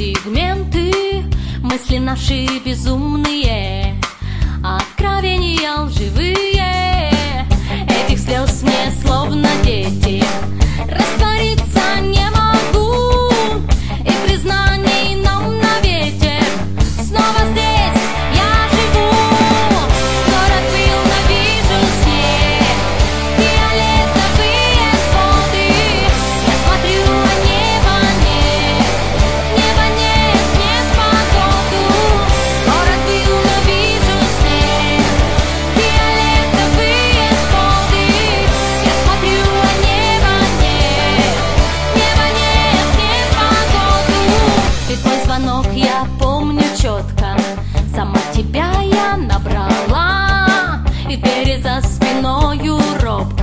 сегменты, мысли наши безумные, откровения лживые. Этих слез мне словно дети раствориться не могу, и признаний нам на ветер. Снова здесь я живу. Город ненавижу снег, фиолетовые своды. Я смотрю, а неба нет погоду. Город ненавижу снег, фиолетовые своды. Я смотрю, а неба нет погоду. И твой звонок я помню четко, сама тебя я набрала, и двери за спиною робко